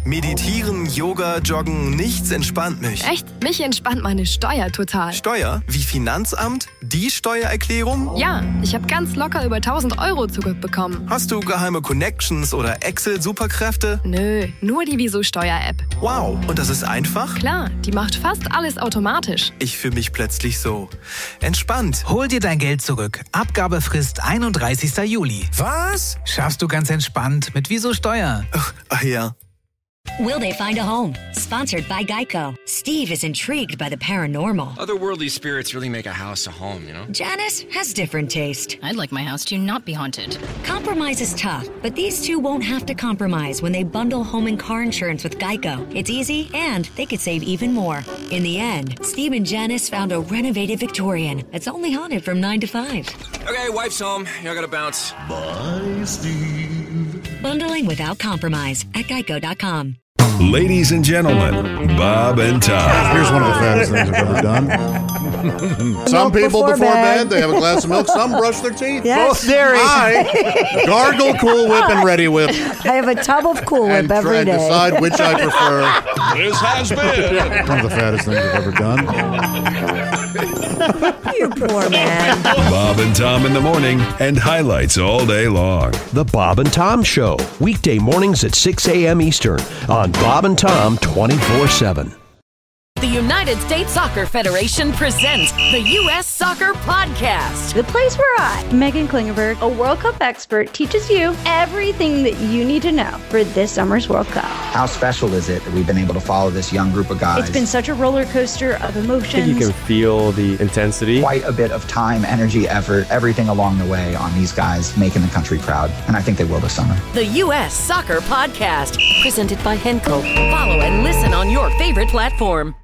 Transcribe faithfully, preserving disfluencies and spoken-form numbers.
Meditieren, Yoga, Joggen, nichts entspannt mich. Echt? Mich entspannt meine Steuer total. Steuer? Wie Finanzamt? Die Steuererklärung? Ja, ich habe ganz locker über tausend Euro zurückbekommen. Hast du geheime Connections oder Excel-Superkräfte? Nö, nur die Wieso-Steuer-App. Wow, und das ist einfach? Klar, die macht fast alles automatisch. Ich fühle mich plötzlich so entspannt. Hol dir dein Geld zurück. Abgabefrist einunddreißigster Juli. Was? Schaffst du ganz entspannt mit Wieso Steuer. Ach, ach ja. Will they find a home? Sponsored by Geico. Steve is intrigued by the paranormal. Otherworldly spirits really make a house a home, you know? Janice has different taste. I'd like my house to not be haunted. Compromise is tough, but these two won't have to compromise when they bundle home and car insurance with Geico. It's easy, and they could save even more. In the end, Steve and Janice found a renovated Victorian that's only haunted from nine to five. Okay, wife's home. I gotta bounce. Bye, Steve. Bundling without compromise at geico dot com. Ladies and gentlemen, Bob and Tom. Here's one of the fattest things I've ever done. Some people before before bed. bed. they have a glass of milk. Some brush their teeth. Yes. Both dairy. I gargle Cool Whip and Ready Whip. I have a tub of Cool Whip and every try and day. decide which I prefer. This has been One of the fattest things I've ever done. You poor man. Bob and Tom in the morning and highlights all day long. The Bob and Tom Show, weekday mornings at six a.m. Eastern on Bob and Tom twenty-four seven. The United States Soccer Federation presents the U S Soccer Podcast. The place where I, Megan Klingenberg, a World Cup expert, teaches you everything that you need to know for this summer's World Cup. How special is it that we've been able to follow this young group of guys? It's been such a roller coaster of emotions. I think you can feel the intensity. Quite a bit of time, energy, effort, everything along the way on these guys making the country proud. And I think they will this summer. The U S Soccer Podcast, presented by Henkel. Follow and listen on your favorite platform.